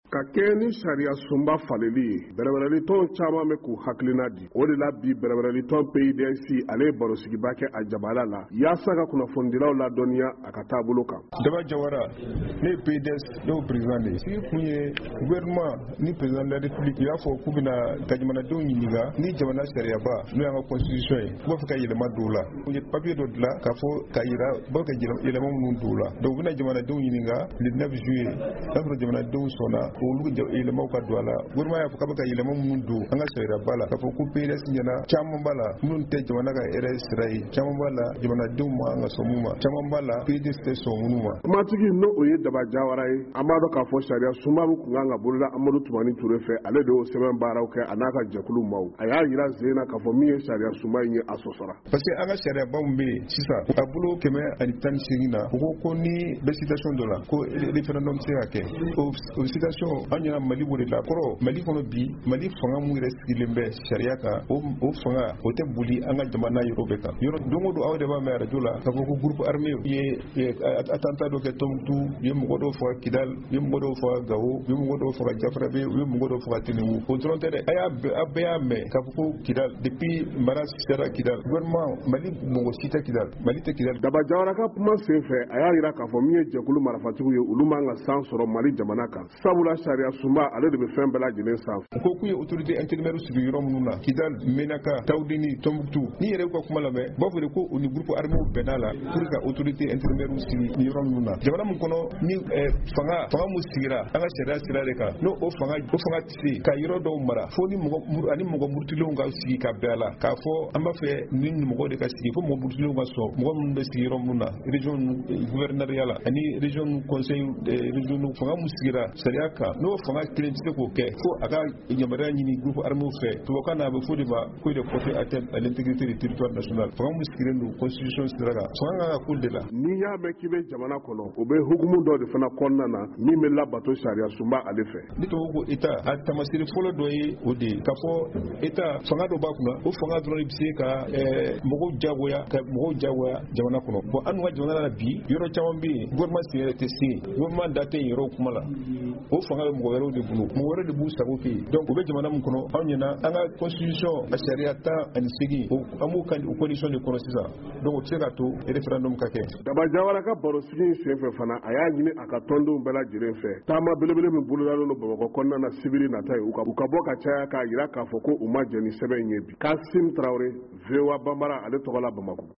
ka kɛ ni sariya sunba faleli ye bɛrɛbɛrɛlitɔn caman bɛ k'u hakilina di o de la bi bɛrɛbɛrɛlitɔn PIDS ale ye barosigiba kɛ a jabala la yaasa ka kunnafonidilaw ladɔnniya a ka taabolo kan. Daba Jawara ne PIDS n'o président de sigi kun ye gouvernement ni président de la République y'a fɔ k'u bɛna ka jamanadenw ɲininka ni jamana sariyaba n'o y'an ka constitution ye u b'a fɛ ka yɛlɛma don la u ye papier dɔ dilan k'a fɔ ka yira bɔ ka yɛlɛma minnu don la donc u bɛna jamanadenw ɲininka le 9 juillet n'a sɔrɔ jamanadenw sɔnna olu yɛlɛmaw ka don a la gouvernement y'a fɔ k'a bɛ ka yɛlɛma minnu don an ka sariyaba la k'a fɔ ko PIDS ɲɛna caman b'a la minnu tɛ jamana ka hɛrɛ sira ye caman b'a la jamanadenw ma an ka sɔn mun ma caman b'a la PIDS tɛ sɔn minnu ma. Kumatigi n'o o ye Daba Jawara ye an b'a dɔn k'a fɔ sariya sunba min kun kan ka boloda Amadu Tumani Ture fɛ ale de y'o sɛbɛn baaraw kɛ a n'a ka jɛkulu maaw a y'a yira sen na k'a fɔ min ye sariya sunba in ye a sɔsɔra. Parce que an ka sariyabaw bɛ yen sisan a bolo 118 na u ko ni bɛ citation dɔ la ko référendum tɛ se ka kɛ o citation an ɲɛna Mali b'o de la kɔrɔ Mali kɔnɔ bi Mali fanga mun yɛrɛ sigilen bɛ sariya kan o fanga o tɛ boli an ka jamana yɔrɔ bɛɛ kan yɔrɔ don o don aw de b'a mɛn radio la k'a fɔ ko groupe armé ye attentat dɔ kɛ Tɔnbukutu u ye mɔgɔ dɔw faga Kidal u ye mɔgɔ dɔw faga Gao u ye mɔgɔ dɔw faga Jafarabe u ye mɔgɔ dɔw faga Tiniwu o dɔrɔn tɛ dɛ a bɛɛ y'a mɛn k'a fɔ ko Kidal depuis mara sera Kidal gouvernement Mali mɔgɔ si tɛ Kidal Mali tɛ Kidal. Daba Jawara ka kuma sen fɛ a y'a yira k'a fɔ min ye jɛkulu marafatigiw ye olu man ka san sɔrɔ Mali jamana kan sabula sariya sunba ale de bɛ fɛn bɛɛ lajɛlen sanfɛ. U ko k'u ye autorité intérimaire sigi yɔrɔ minnu na Kidal Menaka Tawdini Tɔnbukutu ni yɛrɛ y'u ka kuma lamɛn b'a fɔ de ko u ni groupe armé bɛnna la pour que autorité intérimaire sigi yɔrɔ minnu na jamana min kɔnɔ ni fanga mun sigira an ka sariya sira de kan n'o o fanga tɛ se ka yɔrɔ dɔw mara fo ni mɔgɔ murutilenw ka sigi ka bɛn a la k'a fɔ an b'a fɛ ni mɔgɔ de ka sigi fo mɔgɔ murutilenw ka sɔn mɔgɔ minnu bɛ sigi yɔrɔ minnu na région gouverneuriat la ani région conseil région fanga mun sigira sariya kan n'o fanga kelen tɛ se k'o kɛ fo a ka yamaruya ɲini groupe armé fɛ tubabukan na a bɛ fɔ de ma ko de porter atteinte à l'intégrité du territoire national fanga mun sigilen don constitution sira kan fanga kan ka k'o de la. N'i y'a mɛn k'i bɛ jamana kɔnɔ o bɛ hukumu dɔ de fana kɔnɔna na min bɛ labato sariya sunba ale fɛ. Ni tubabu ko état a tamasiri fɔlɔ dɔ ye o de ye k'a fɔ état fanga dɔ b'a kunna o fanga dɔrɔn de bɛ se ka mɔgɔw jagoya jamana kɔnɔ bon an ka jamana na bi yɔrɔ caman bɛ yen gouvernement sen yɛrɛ tɛ se yen gouvernement da tɛ yen yɔrɔ kuma la o fanga bɛ mɔgɔ wɛrɛw de bolo mɔgɔ wɛrɛ de b'u sago kɛ yen donc o bɛ jamana min kɔnɔ anw ɲɛna an ka constitution a sariya 18 an b'o kan o condition de kɔnɔ sisan donc o tɛ se ka to référendum ka kɛ. Daba Jawara ka barosigi in senfɛ fana a y'a ɲini a ka tɔndenw bɛɛ lajɛlen fɛ taama belebele min bolodalen don Bamakɔ kɔnɔna na sibiri nata ye u ka bɔ ka caya k'a jira k'a fɔ ko u ma jɛn ni sɛbɛn in ye bi. Kasim Traoré VOA Bambara ale tɔgɔ la Bamakɔ.